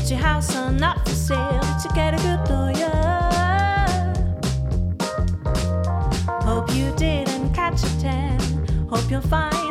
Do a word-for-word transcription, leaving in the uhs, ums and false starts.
Is your house on not for sale? Did you get a good lawyer? Hope you didn't catch a tan. Hope you'll find